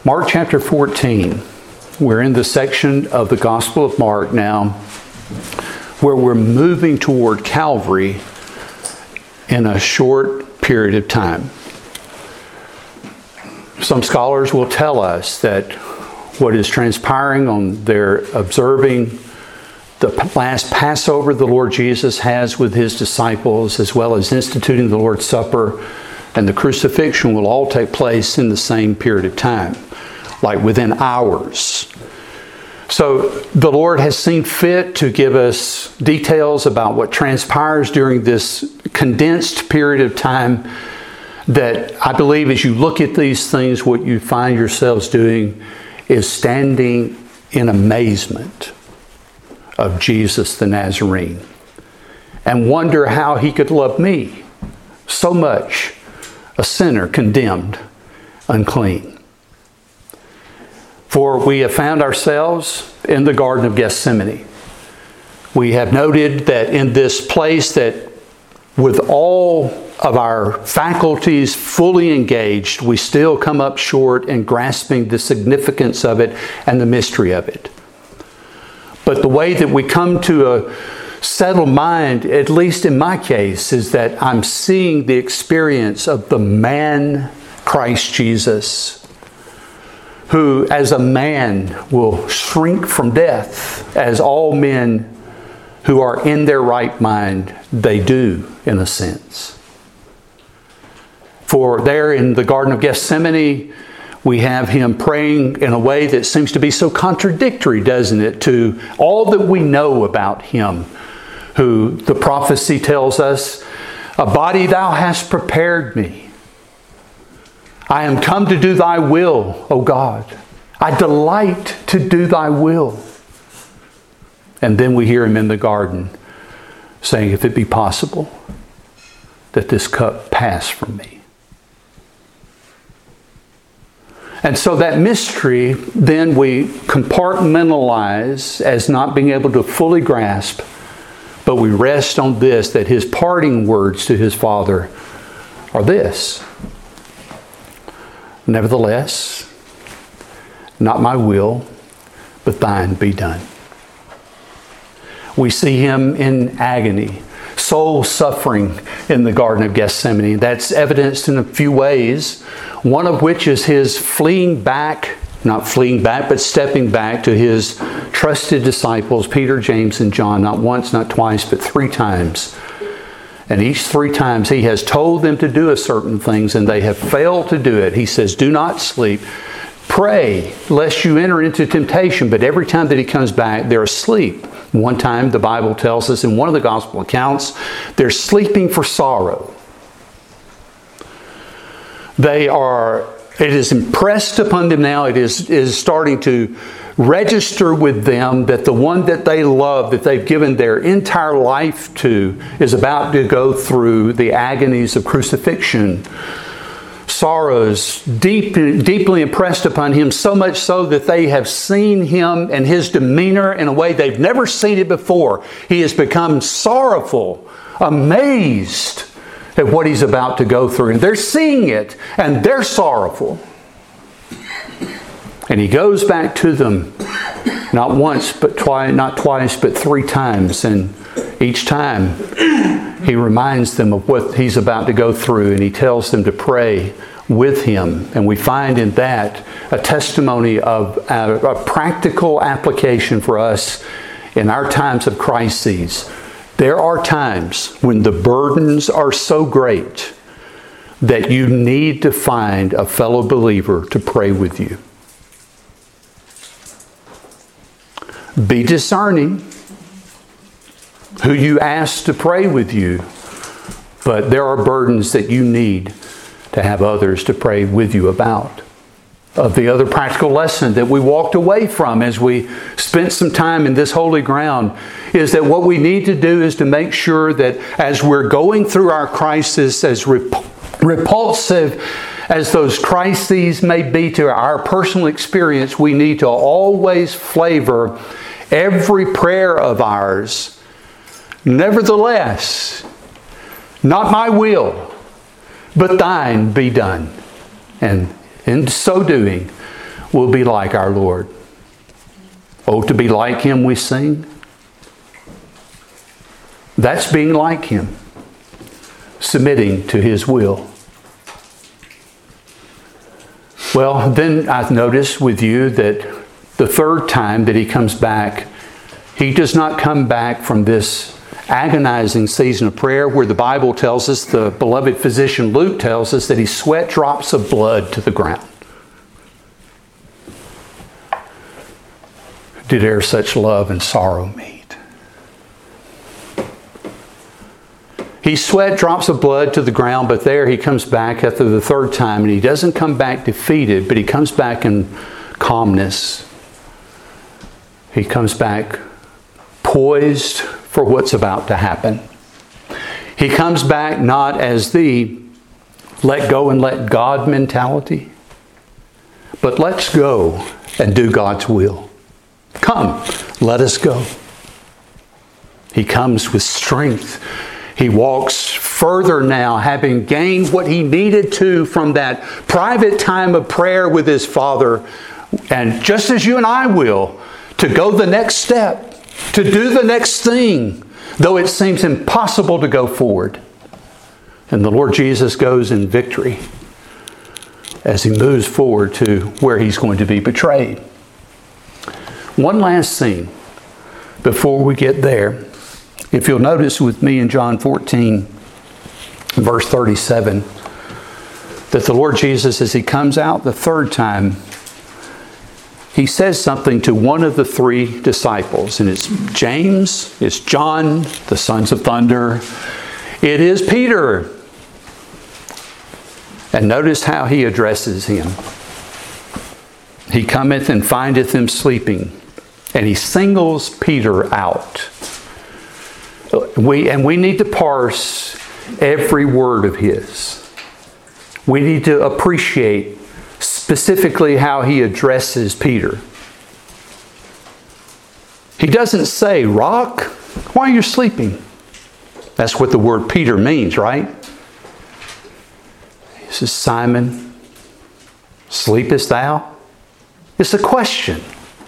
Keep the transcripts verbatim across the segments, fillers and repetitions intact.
Mark chapter fourteen. We're in the section of the Gospel of Mark now where we're moving toward Calvary in a short period of time. Some scholars will tell us that what is transpiring on their observing the last Passover the Lord Jesus has with His disciples, as well as instituting the Lord's Supper and the crucifixion, will all take place in the same period of time, like within hours. So the Lord has seen fit to give us details about what transpires during this condensed period of time that I believe as you look at these things, what you find yourselves doing is standing in amazement of Jesus the Nazarene and wonder how He could love me so much, a sinner condemned, unclean. For we have found ourselves in the Garden of Gethsemane. We have noted that in this place that with all of our faculties fully engaged, we still come up short in grasping the significance of it and the mystery of it. But the way that we come to a settled mind, at least in my case, is that I'm seeing the experience of the man Christ Jesus, who as a man will shrink from death, as all men who are in their right mind, they do, in a sense. For there in the Garden of Gethsemane, we have Him praying in a way that seems to be so contradictory, doesn't it, to all that we know about Him, who the prophecy tells us, "A body Thou hast prepared me. I am come to do Thy will, O God. I delight to do Thy will." And then we hear Him in the garden saying, "If it be possible, that this cup pass from me." And so that mystery then we compartmentalize as not being able to fully grasp, but we rest on this, that His parting words to His Father are this: "Nevertheless, not my will, but Thine be done." We see Him in agony, soul suffering in the Garden of Gethsemane. That's evidenced in a few ways, one of which is His fleeing back, not fleeing back, but stepping back to His trusted disciples, Peter, James, and John, not once, not twice, but three times. And each three times He has told them to do a certain things and they have failed to do it. He says, "Do not sleep. Pray lest you enter into temptation." But every time that He comes back, they're asleep. One time the Bible tells us in one of the gospel accounts, they're sleeping for sorrow. They are, it is impressed upon them now, it is, is starting to register with them that the one that they love, that they've given their entire life to, is about to go through the agonies of crucifixion. Sorrows deep, deeply impressed upon Him, so much so that they have seen Him and His demeanor in a way they've never seen it before. He has become sorrowful, amazed at what He's about to go through. And they're seeing it, and they're sorrowful. And He goes back to them, not once, but twice, not twice, but three times. And each time, He reminds them of what He's about to go through, and He tells them to pray with Him. And we find in that a testimony of a, a practical application for us in our times of crises. There are times when the burdens are so great that you need to find a fellow believer to pray with you. Be discerning who you ask to pray with you, but there are burdens that you need to have others to pray with you about. Of the other practical lesson that we walked away from as we spent some time in this holy ground is that what we need to do is to make sure that as we're going through our crisis, as rep- repulsive as those crises may be to our personal experience, we need to always flavor every prayer of ours. Nevertheless, not my will, but Thine be done. And in so doing, will be like our Lord. Oh, to be like Him, we sing. That's being like Him, submitting to His will. Well, then I've noticed with you that the third time that He comes back, He does not come back from this agonizing season of prayer where the Bible tells us, the beloved physician Luke tells us, that He sweat drops of blood to the ground. Did e'er such love and sorrow meet? He sweat drops of blood to the ground, but there He comes back after the third time, and He doesn't come back defeated, but He comes back in calmness. He comes back poised for what's about to happen. He comes back not as the let go and let God mentality, but let's go and do God's will. Come, let us go. He comes with strength. He walks further now, having gained what he needed to from that private time of prayer with his Father. And just as you and I will, to go the next step, to do the next thing, though it seems impossible to go forward. And the Lord Jesus goes in victory as He moves forward to where He's going to be betrayed. One last scene before we get there. If you'll notice with me in John fourteen, verse thirty-seven, that the Lord Jesus, as He comes out the third time, He says something to one of the three disciples. And it's James, it's John, the sons of thunder. It is Peter. And notice how He addresses him. He cometh and findeth them sleeping. And He singles Peter out. We, and we need to parse every word of His. We need to appreciate specifically how He addresses Peter. He doesn't say, "Rock, why are you sleeping?" That's what the word Peter means, right? He says, "Simon, sleepest thou?" It's a question.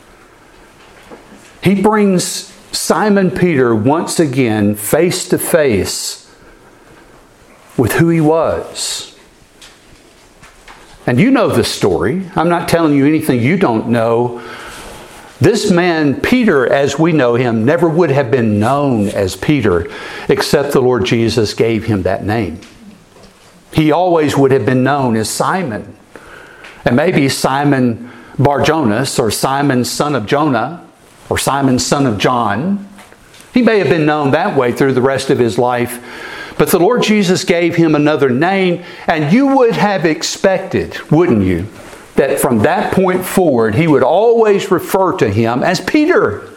He brings Simon Peter once again face to face with who he was. And you know the story. I'm not telling you anything you don't know. This man, Peter, as we know him, never would have been known as Peter, except the Lord Jesus gave him that name. He always would have been known as Simon. And maybe Simon Bar-Jonas, or Simon son of Jonah, or Simon son of John. He may have been known that way through the rest of his life. But the Lord Jesus gave him another name, and you would have expected, wouldn't you, that from that point forward, He would always refer to him as Peter.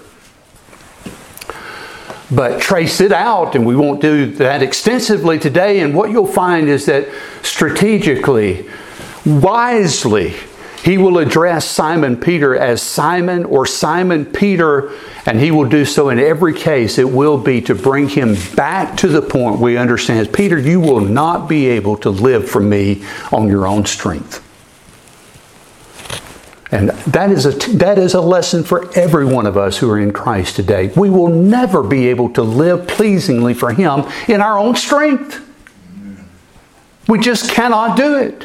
But trace it out, and we won't do that extensively today, and what you'll find is that strategically, wisely, He will address Simon Peter as Simon or Simon Peter, and He will do so in every case. It will be to bring him back to the point we understand, Peter, you will not be able to live for me on your own strength. And that is a, that is a lesson for every one of us who are in Christ today. We will never be able to live pleasingly for Him in our own strength. We just cannot do it.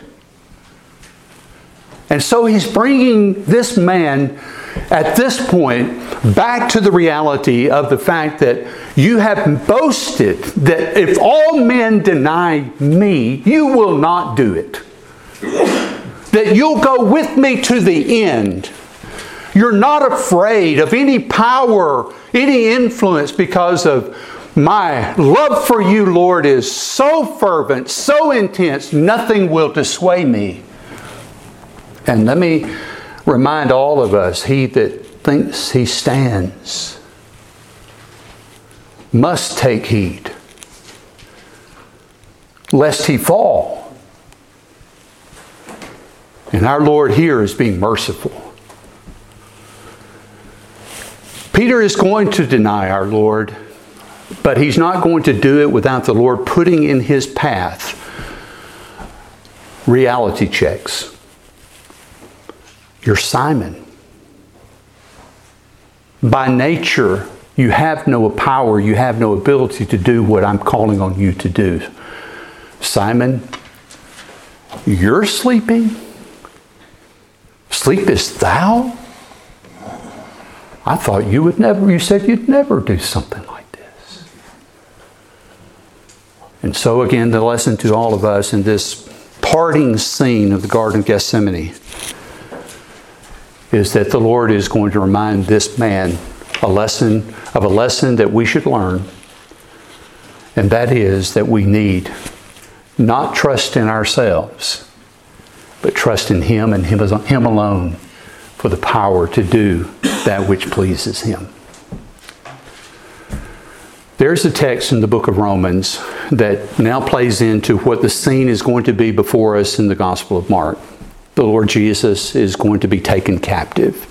And so He's bringing this man at this point back to the reality of the fact that you have boasted that if all men deny me, you will not do it. That you'll go with me to the end. You're not afraid of any power, any influence, because of my love for you, Lord, is so fervent, so intense, nothing will dissuade me. And let me remind all of us, he that thinks he stands must take heed, lest he fall. And our Lord here is being merciful. Peter is going to deny our Lord, but he's not going to do it without the Lord putting in his path reality checks. You're Simon. By nature, you have no power, you have no ability to do what I'm calling on you to do. Simon, you're sleeping? Sleepest thou? I thought you would never, you said you'd never do something like this. And so again, the lesson to all of us in this parting scene of the Garden of Gethsemane is that the Lord is going to remind this man a lesson of a lesson that we should learn, and that is that we need not trust in ourselves, but trust in Him and Him, Him alone for the power to do that which pleases Him. There's a text in the book of Romans that now plays into what the scene is going to be before us in the Gospel of Mark. The Lord Jesus is going to be taken captive.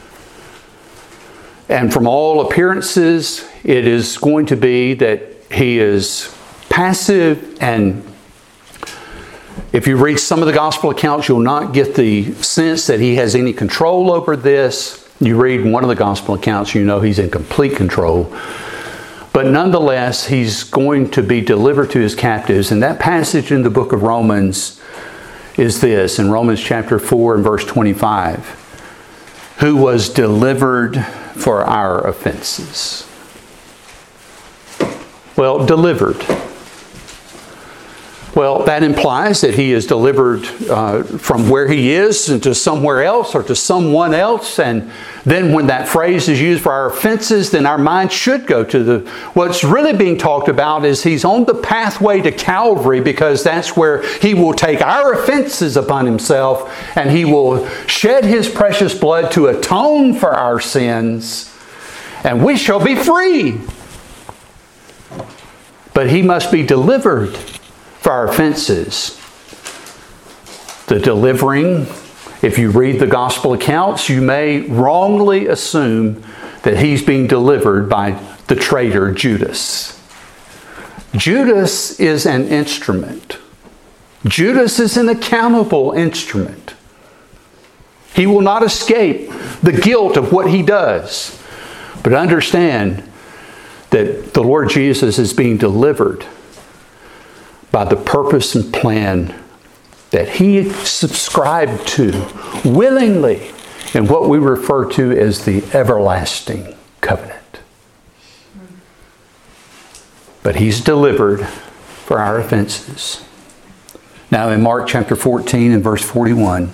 And from all appearances, it is going to be that He is passive, and if you read some of the Gospel accounts, you'll not get the sense that He has any control over this. You read one of the Gospel accounts, you know He's in complete control. But nonetheless, He's going to be delivered to His captives. And that passage in the book of Romans is this, in Romans chapter four and verse twenty-five. Who was delivered for our offenses. Well, delivered. Well, that implies that He is delivered uh, from where He is into somewhere else or to someone else. And then when that phrase is used for our offenses, then our mind should go to the... What's really being talked about is He's on the pathway to Calvary, because that's where He will take our offenses upon Himself and He will shed His precious blood to atone for our sins, and we shall be free. But He must be delivered for our offenses. The delivering, if you read the Gospel accounts, you may wrongly assume that He's being delivered by the traitor Judas. Judas is an instrument. Judas is an accountable instrument. He will not escape the guilt of what he does. But understand that the Lord Jesus is being delivered by the purpose and plan that He subscribed to willingly in what we refer to as the everlasting covenant. But He's delivered for our offenses. Now in Mark chapter fourteen and verse forty-one,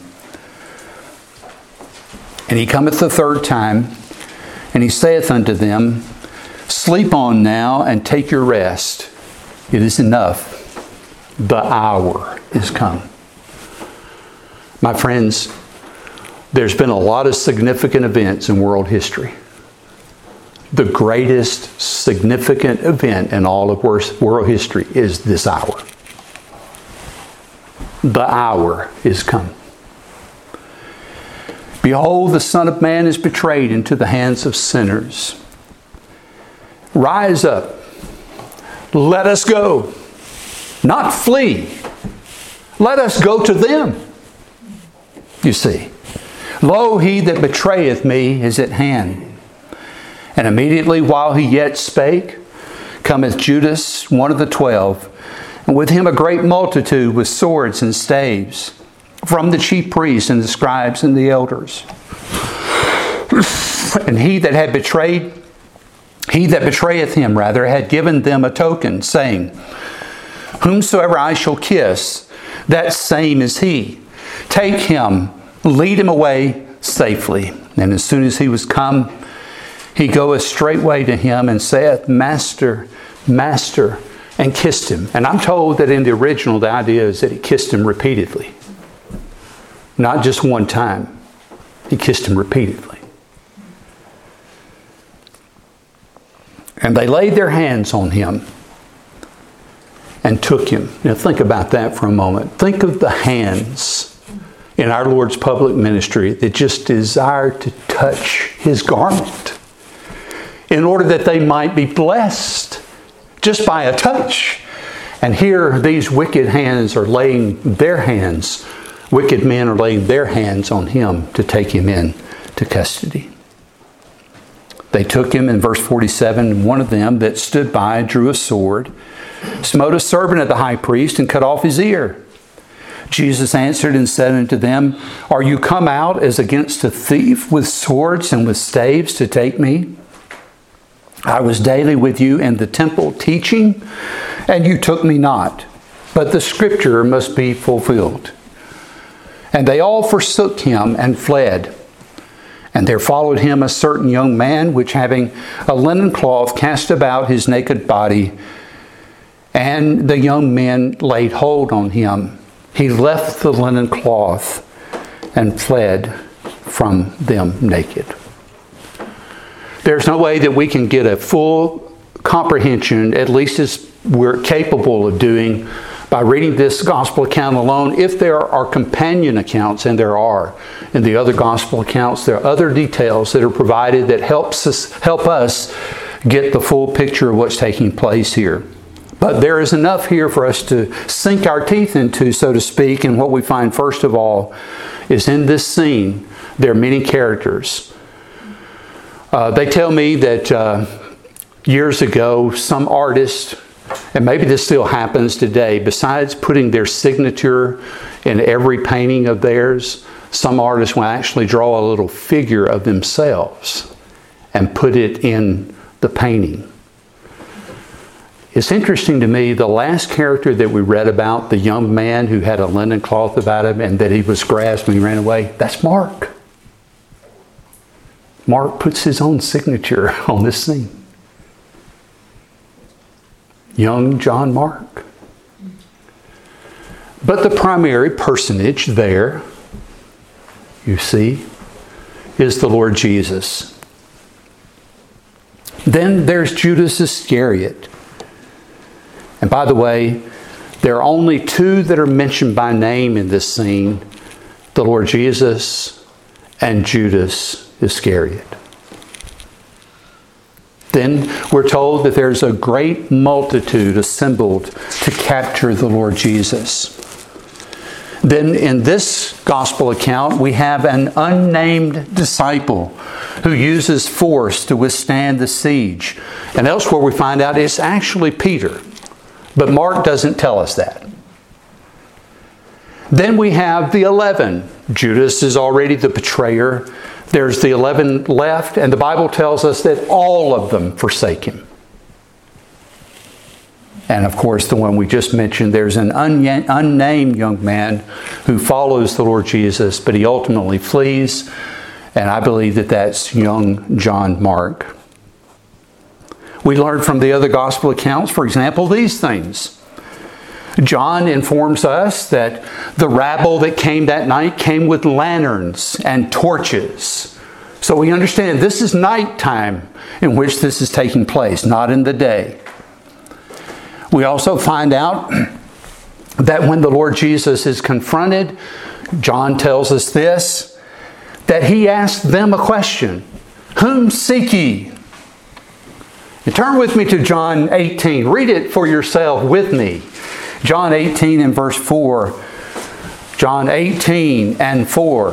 and He cometh the third time, and He saith unto them, Sleep on now and take your rest. It is enough. The hour is come. My friends, there's been a lot of significant events in world history. The greatest significant event in all of world history is this hour. The hour is come. Behold, the Son of Man is betrayed into the hands of sinners. Rise up. Let us go. Not flee. Let us go to them. You see. Lo, he that betrayeth me is at hand. And immediately while he yet spake, cometh Judas, one of the twelve, and with him a great multitude with swords and staves, from the chief priests and the scribes and the elders. And he that had betrayed, he that betrayeth him rather, had given them a token, saying, Whomsoever I shall kiss, that same is he. Take him, lead him away safely. And as soon as he was come, he goeth straightway to him and saith, Master, Master, and kissed him. And I'm told that in the original, the idea is that he kissed him repeatedly. Not just one time. He kissed him repeatedly. And they laid their hands on him and took him. Now think about that for a moment. Think of the hands in our Lord's public ministry that just desired to touch His garment in order that they might be blessed just by a touch. And here these wicked hands are laying their hands wicked men are laying their hands on him to take him in to custody. They took him in verse forty-seven, and one of them that stood by drew a sword, smote a servant of the high priest, and cut off his ear. Jesus answered and said unto them, Are you come out as against a thief with swords and with staves to take me? I was daily with you in the temple teaching, and you took me not. But the scripture must be fulfilled. And they all forsook him and fled. And there followed him a certain young man, which having a linen cloth cast about his naked body, and the young men laid hold on him. He left the linen cloth and fled from them naked. There's no way that we can get a full comprehension, at least as we're capable of doing, by reading this gospel account alone. If there are companion accounts, and there are in the other gospel accounts, there are other details that are provided that helps us help us get the full picture of what's taking place here. But there is enough here for us to sink our teeth into, so to speak. And what we find first of all is in this scene, there are many characters. Uh, they tell me that uh, years ago, some artists, and maybe this still happens today, besides putting their signature in every painting of theirs, some artists will actually draw a little figure of themselves and put it in the painting. It's interesting to me, the last character that we read about, the young man who had a linen cloth about him and that he was grasped and he ran away, that's Mark. Mark puts his own signature on this scene. Young John Mark. But the primary personage there, you see, is the Lord Jesus. Then there's Judas Iscariot. And by the way, there are only two that are mentioned by name in this scene, the Lord Jesus and Judas Iscariot. Then we're told that there's a great multitude assembled to capture the Lord Jesus. Then in this gospel account, we have an unnamed disciple who uses force to withstand the siege. And elsewhere we find out it's actually Peter. But Mark doesn't tell us that. Then we have the eleven. Judas is already the betrayer. There's the eleven left, and the Bible tells us that all of them forsake him. And of course, the one we just mentioned, there's an unnamed young man who follows the Lord Jesus, but he ultimately flees. And I believe that that's young John Mark. We learn from the other gospel accounts, for example, these things. John informs us that the rabble that came that night came with lanterns and torches. So we understand this is nighttime in which this is taking place, not in the day. We also find out that when the Lord Jesus is confronted, John tells us this, that he asked them a question. Whom seek ye? And turn with me to John eighteen. Read it for yourself with me. John eighteen and verse four. John eighteen and four.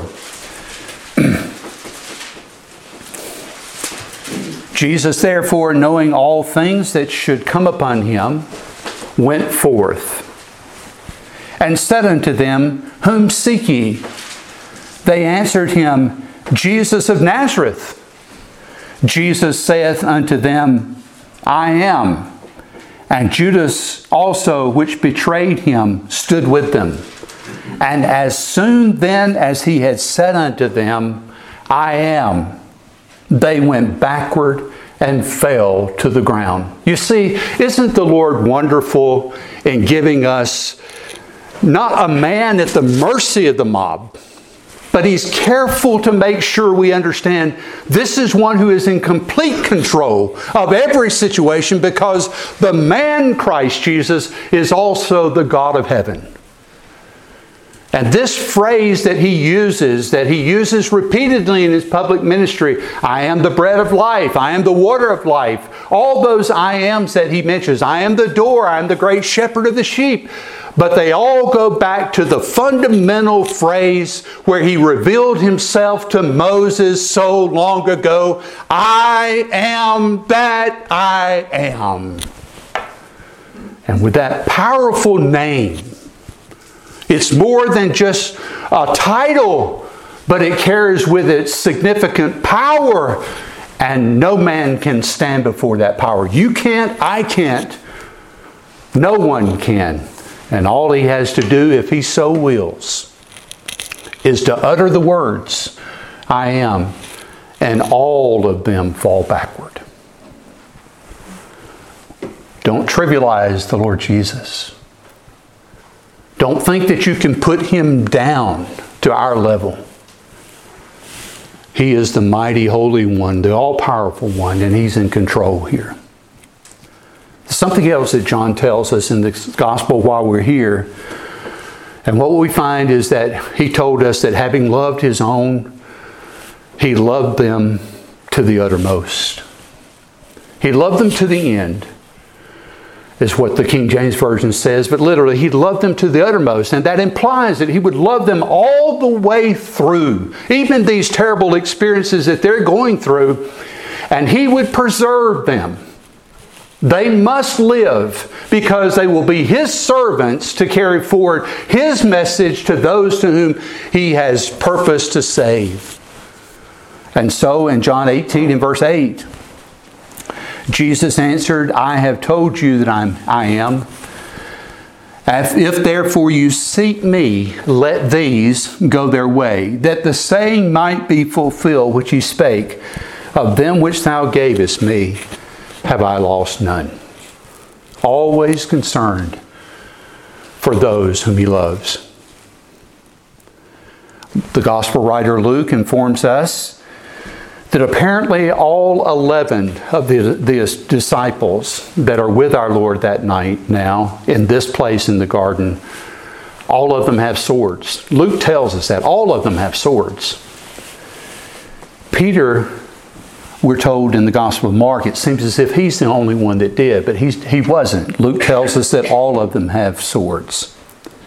Jesus, therefore, knowing all things that should come upon him, went forth and said unto them, Whom seek ye? They answered him, Jesus of Nazareth. Jesus saith unto them, I am. And Judas also, which betrayed him, stood with them. And as soon then as he had said unto them, I am, they went backward and fell to the ground. You see, isn't the Lord wonderful in giving us not a man at the mercy of the mob, but He's careful to make sure we understand this is one who is in complete control of every situation, because the man Christ Jesus is also the God of heaven. And this phrase that he uses, that he uses repeatedly in his public ministry, I am the bread of life, I am the water of life, all those I ams that he mentions, I am the door, I am the great shepherd of the sheep. But they all go back to the fundamental phrase where he revealed himself to Moses so long ago, I am that I am. And with that powerful name, it's more than just a title, but it carries with it significant power, and no man can stand before that power. You can't, I can't, no one can. And all he has to do, if he so wills, is to utter the words, I am, and all of them fall backward. Don't trivialize the Lord Jesus. Don't think that you can put him down to our level. He is the mighty Holy One, the all-powerful one, and he's in control here. Something else that John tells us in the gospel while we're here, and what we find is that he told us that having loved his own, he loved them to the uttermost. He loved them to the end, is what the King James Version says, but literally he loved them to the uttermost, and that implies that he would love them all the way through, even these terrible experiences that they're going through, and he would preserve them. They must live because they will be his servants to carry forward his message to those to whom he has purposed to save. And so in John eighteen and verse eight, Jesus answered, I have told you that I'm, I am. If therefore you seek me, let these go their way, that the saying might be fulfilled which he spake, of them which thou gavest me have I lost none. Always concerned for those whom he loves. The gospel writer Luke informs us that apparently all eleven of the, the disciples that are with our Lord that night now in this place in the garden, all of them have swords. Luke tells us that all of them have swords. Peter, we're told in the Gospel of Mark, it seems as if he's the only one that did, but he's, he wasn't. Luke tells us that all of them have swords.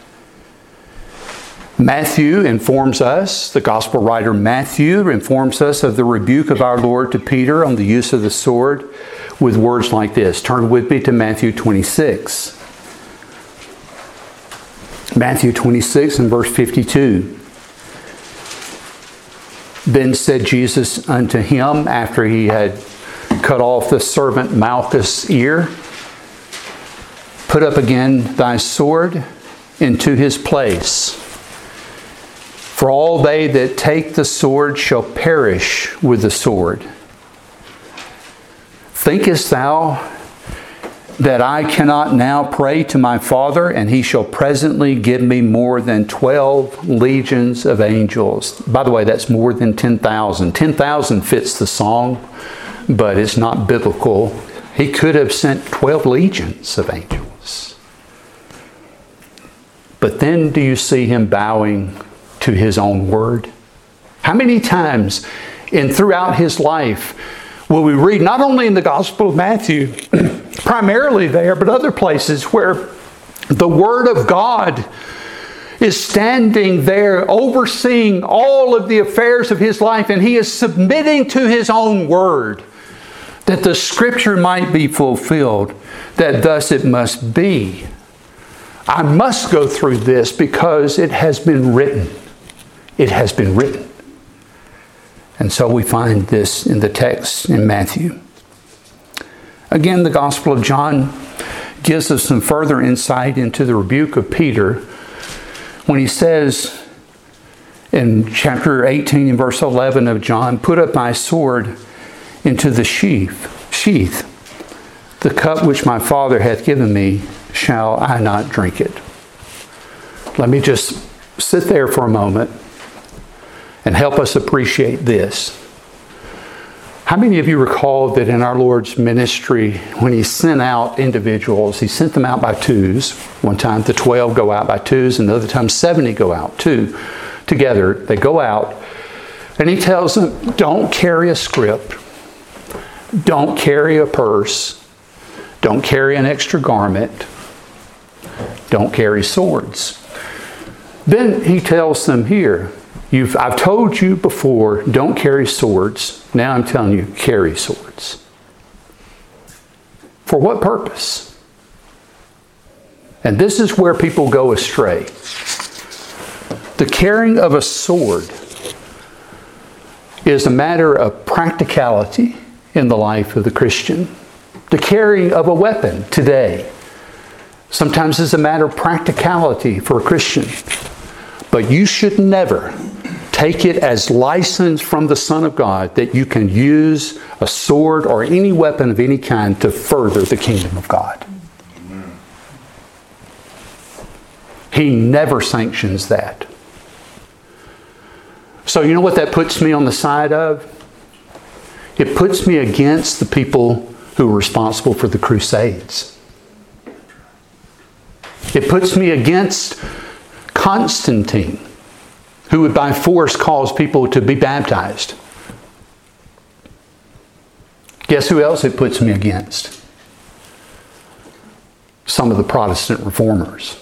Matthew informs us, the Gospel writer Matthew informs us of the rebuke of our Lord to Peter on the use of the sword with words like this. Turn with me to Matthew twenty-six. Matthew twenty-six and verse fifty-two. Then said Jesus unto him, after he had cut off the servant Malchus' ear, put up again thy sword into his place. For all they that take the sword shall perish with the sword. Thinkest thou that I cannot now pray to my Father, and he shall presently give me more than twelve legions of angels? By the way, that's more than ten thousand. ten thousand fits the song, but it's not biblical. He could have sent twelve legions of angels. But then do you see him bowing to his own word? How many times in throughout his life will we read, not only in the Gospel of Matthew, primarily there, but other places where the Word of God is standing there overseeing all of the affairs of his life, and he is submitting to his own word that the Scripture might be fulfilled, that thus it must be. I must go through this because it has been written. It has been written. And so we find this in the text in Matthew. Again, the Gospel of John gives us some further insight into the rebuke of Peter when he says in chapter eighteen and verse eleven of John, put up my sword into the sheath, sheath. The cup which my Father hath given me, shall I not drink it? Let me just sit there for a moment and help us appreciate this. How many of you recall that in our Lord's ministry, when He sent out individuals, He sent them out by twos. One time the twelve go out by twos, and another time seventy go out, two together. They go out, and He tells them, don't carry a script, don't carry a purse, don't carry an extra garment, don't carry swords. Then He tells them here, You've, I've told you before, don't carry swords. Now I'm telling you, carry swords. For what purpose? And this is where people go astray. The carrying of a sword is a matter of practicality in the life of the Christian. The carrying of a weapon today sometimes is a matter of practicality for a Christian. But you should never take it as license from the Son of God that you can use a sword or any weapon of any kind to further the kingdom of God. Amen. He never sanctions that. So you know what that puts me on the side of? It puts me against the people who were responsible for the Crusades. It puts me against Constantine, who would by force cause people to be baptized. Guess who else it puts me against? Some of the Protestant reformers.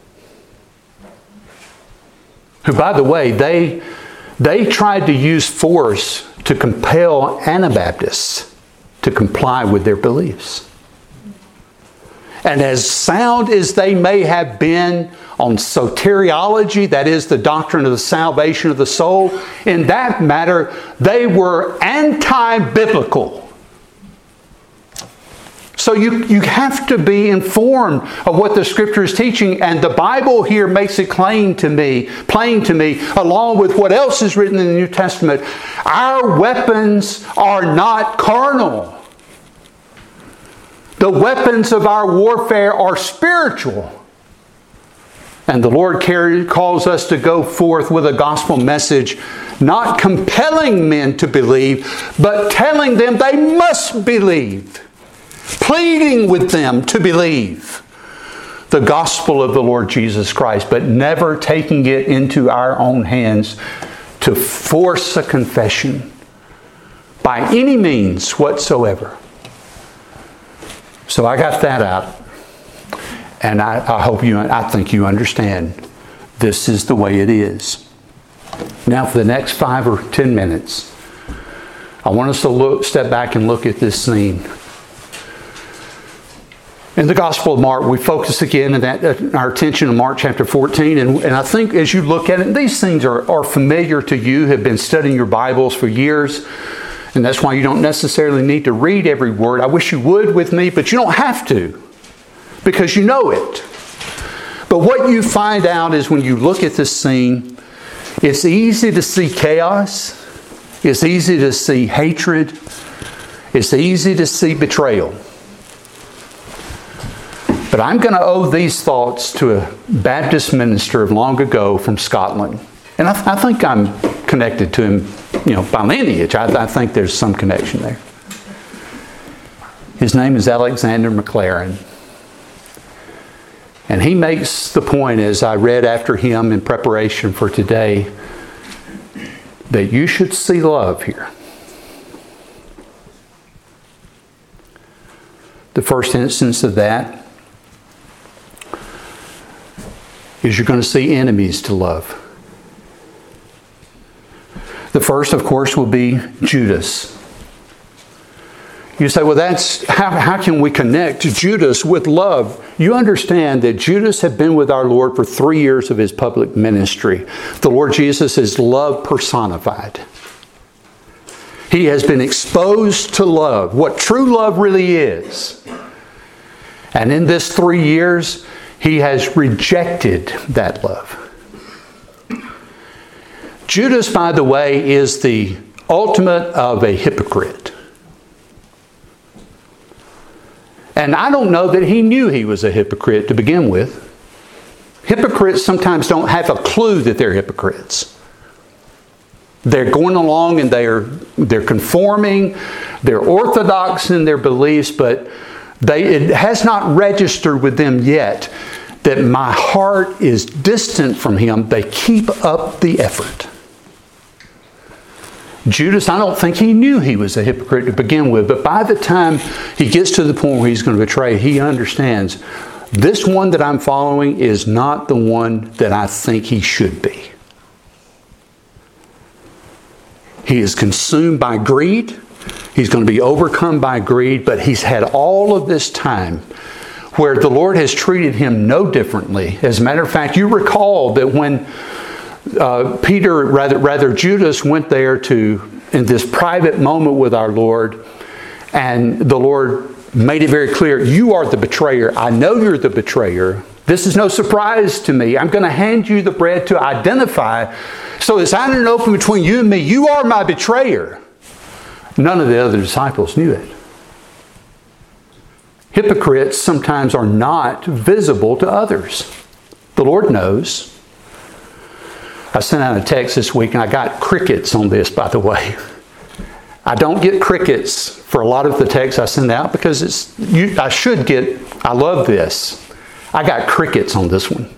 Who, by the way, they, they tried to use force to compel Anabaptists to comply with their beliefs. And as sound as they may have been on soteriology, that is the doctrine of the salvation of the soul, in that matter, they were anti-biblical. So you, you have to be informed of what the Scripture is teaching, and the Bible here makes it plain to me, plain to me, along with what else is written in the New Testament. Our weapons are not carnal. The weapons of our warfare are spiritual. And the Lord calls us to go forth with a gospel message, not compelling men to believe, but telling them they must believe. Pleading with them to believe the gospel of the Lord Jesus Christ, but never taking it into our own hands to force a confession by any means whatsoever. So I got that out. And I, I hope you, I think you understand this is the way it is. Now for the next five or ten minutes, I want us to look, step back and look at this scene. In the Gospel of Mark, we focus again in that, uh, our attention on Mark chapter fourteen. And, and I think as you look at it, these things are, are familiar to you, have been studying your Bibles for years. And that's why you don't necessarily need to read every word. I wish you would with me, but you don't have to, because you know it. But what you find out is when you look at this scene, it's easy to see chaos. It's easy to see hatred. It's easy to see betrayal. But I'm going to owe these thoughts to a Baptist minister of long ago from Scotland. And I, th- I think I'm connected to him, you know, by lineage. I, I think there's some connection there. His name is Alexander Maclaren. And he makes the point, as I read after him in preparation for today, that you should see love here. The first instance of that is you're going to see enemies to love. The first, of course, will be Judas. You say, well, that's how, how can we connect Judas with love? You understand that Judas had been with our Lord for three years of his public ministry. The Lord Jesus is love personified. He has been exposed to love, what true love really is. And in this three years, he has rejected that love. Judas, by the way, is the ultimate of a hypocrite. And I don't know that he knew he was a hypocrite to begin with. Hypocrites sometimes don't have a clue that they're hypocrites. They're going along and they're they're conforming, they're orthodox in their beliefs, but they it has not registered with them yet that my heart is distant from Him. They keep up the effort. Judas, I don't think he knew he was a hypocrite to begin with, but by the time he gets to the point where he's going to betray, he understands this one that I'm following is not the one that I think he should be. He is consumed by greed. He's going to be overcome by greed, but he's had all of this time where the Lord has treated him no differently. As a matter of fact, you recall that when uh, Peter, rather, rather Judas, went there to, in this private moment with our Lord, and the Lord made it very clear, you are the betrayer. I know you're the betrayer. This is no surprise to me. I'm going to hand you the bread to identify. So it's out and open between you and me. You are my betrayer. None of the other disciples knew it. Hypocrites sometimes are not visible to others. The Lord knows. I sent out a text this week and I got crickets on this, by the way. I don't get crickets for a lot of the texts I send out because it's you, I should get, I love this. I got crickets on this one.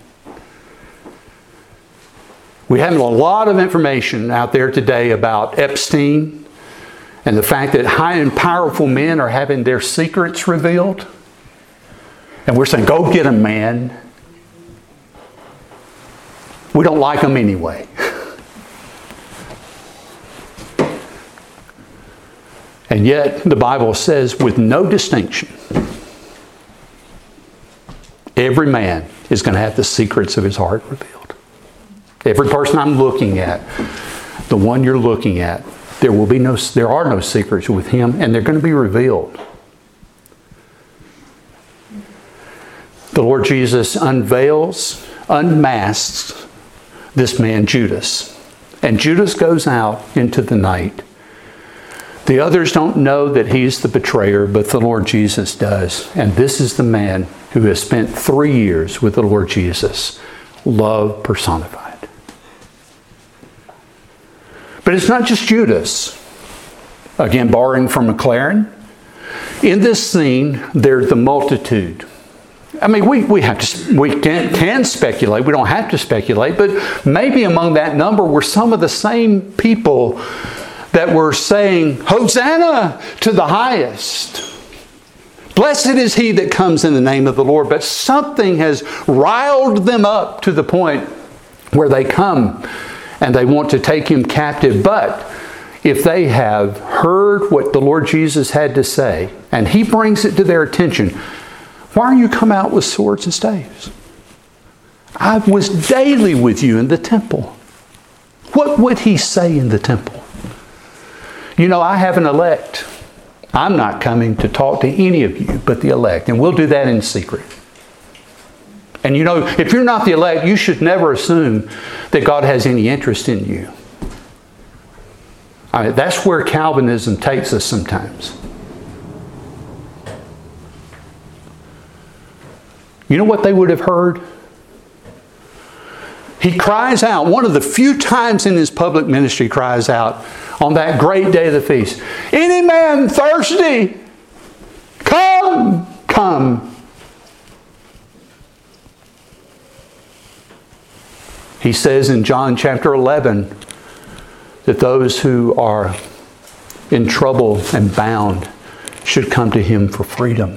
We have a lot of information out there today about Epstein and the fact that high and powerful men are having their secrets revealed. And we're saying, go get them, man. We don't like them anyway. And yet, the Bible says, with no distinction, every man is going to have the secrets of his heart revealed. Every person I'm looking at, the one you're looking at, there will be no, there are no secrets with him, and they're going to be revealed. The Lord Jesus unveils, unmasks this man Judas. And Judas goes out into the night. The others don't know that he's the betrayer, but the Lord Jesus does. And this is the man who has spent three years with the Lord Jesus. Love personified. But it's not just Judas. Again, borrowing from McLaren. In this scene, there's the multitude. I mean, we, we have to we can, can speculate. We don't have to speculate, but maybe among that number were some of the same people that were saying, Hosanna to the highest. Blessed is he that comes in the name of the Lord. But something has riled them up to the point where they come and they want to take him captive. But if they have heard what the Lord Jesus had to say, and he brings it to their attention, why are you come out with swords and staves? I was daily with you in the temple. What would he say in the temple? You know, I have an elect. I'm not coming to talk to any of you but the elect. And we'll do that in secret. And you know, if you're not the elect, you should never assume that God has any interest in you. I mean, that's where Calvinism takes us sometimes. You know what they would have heard? He cries out, one of the few times in his public ministry cries out on that great day of the feast, any man thirsty, come, come. He says in John chapter eleven that those who are in trouble and bound should come to him for freedom.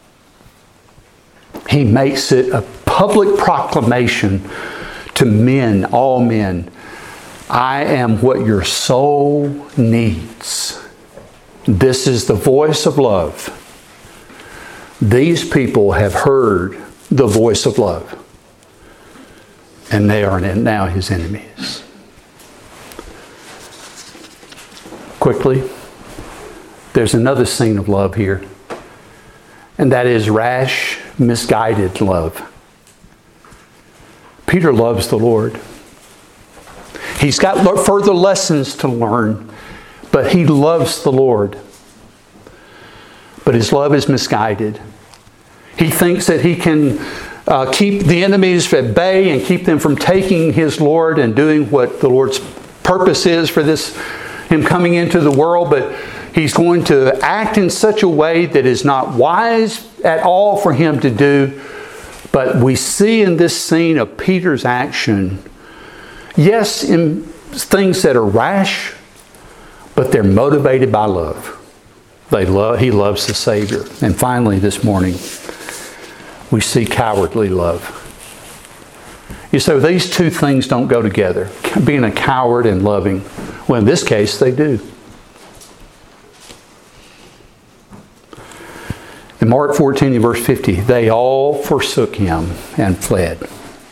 He makes it a public proclamation to men, all men. I am what your soul needs. This is the voice of love. These people have heard the voice of love. And they are now his enemies. Quickly, there's another scene of love here. And that is rash, misguided love. Peter loves the Lord. He's got further lessons to learn, but he loves the Lord. But his love is misguided. He thinks that he can uh, keep the enemies at bay and keep them from taking his Lord and doing what the Lord's purpose is for this, him coming into the world, but he's going to act in such a way that is not wise at all for him to do. But we see in this scene of Peter's action, yes, in things that are rash, but they're motivated by love. They love, he loves the Savior. And finally this morning, we see cowardly love. You say, well, these two things don't go together. Being a coward and loving. Well, in this case, they do. In Mark fourteen and verse fifty, they all forsook him and fled.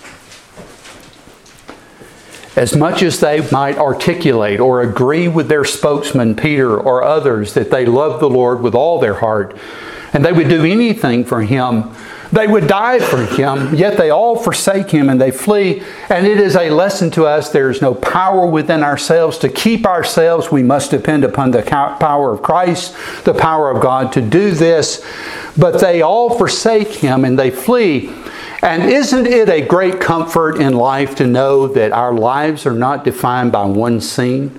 As much as they might articulate or agree with their spokesman, Peter, or others, that they loved the Lord with all their heart, and they would do anything for him, they would die for him, yet they all forsake him and they flee. And it is a lesson to us. There is no power within ourselves to keep ourselves. We must depend upon the power of Christ, the power of God to do this. But they all forsake him and they flee. And isn't it a great comfort in life to know that our lives are not defined by one scene?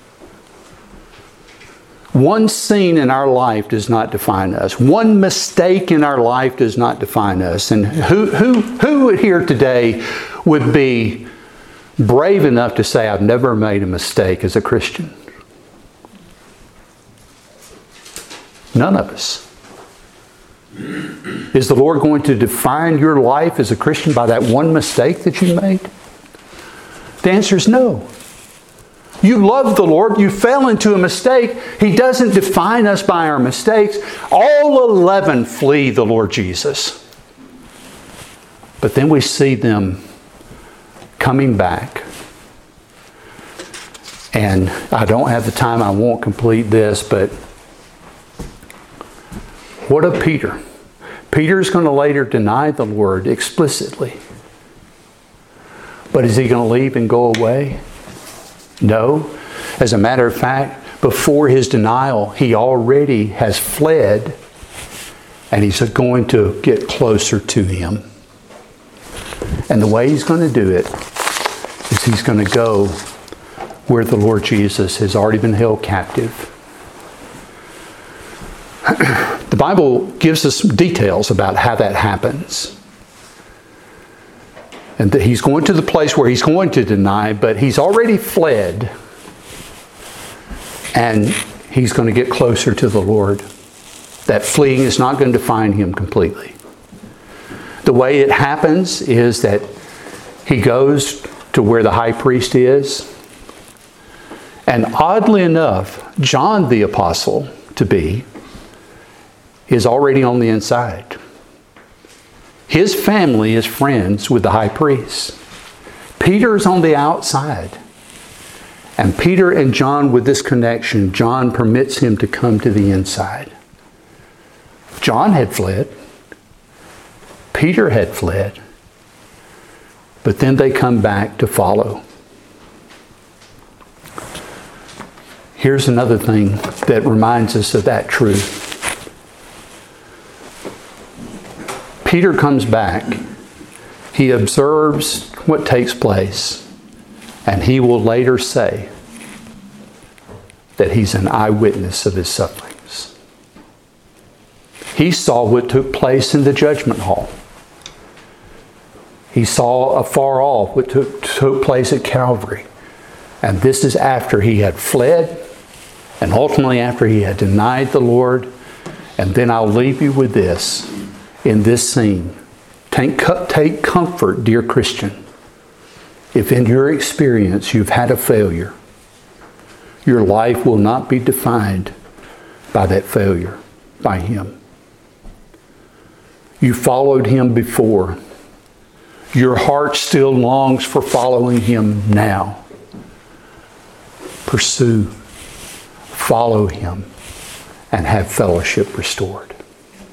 One scene in our life does not define us. One mistake in our life does not define us. And who, who, who here today would be brave enough to say, I've never made a mistake as a Christian? None of us. Is the Lord going to define your life as a Christian by that one mistake that you made? The answer is no. You love the Lord. You fell into a mistake. He doesn't define us by our mistakes. All eleven flee the Lord Jesus. But then we see them coming back. And I don't have the time. I won't complete this, but what of Peter? Peter's going to later deny the Lord explicitly. But is he going to leave and go away? No. As a matter of fact, before his denial, he already has fled, and he's going to get closer to him. And the way he's going to do it is he's going to go where the Lord Jesus has already been held captive. The Bible gives us details about how that happens. And that he's going to the place where he's going to deny, but he's already fled. And he's going to get closer to the Lord. That fleeing is not going to define him completely. The way it happens is that he goes to where the high priest is. And oddly enough, John the apostle to be is already on the inside. His family is friends with the high priest. Peter's on the outside. And Peter and John, with this connection, John permits him to come to the inside. John had fled. Peter had fled. But then they come back to follow. Here's another thing that reminds us of that truth. Peter comes back. He observes what takes place. And he will later say that he's an eyewitness of his sufferings. He saw what took place in the judgment hall. He saw afar off what took, took place at Calvary. And this is after he had fled, and ultimately after he had denied the Lord. And then I'll leave you with this. In this scene, take, take comfort, dear Christian, if in your experience you've had a failure. Your life will not be defined by that failure, by him. You followed him before. Your heart still longs for following him now. Pursue, follow him, and have fellowship restored.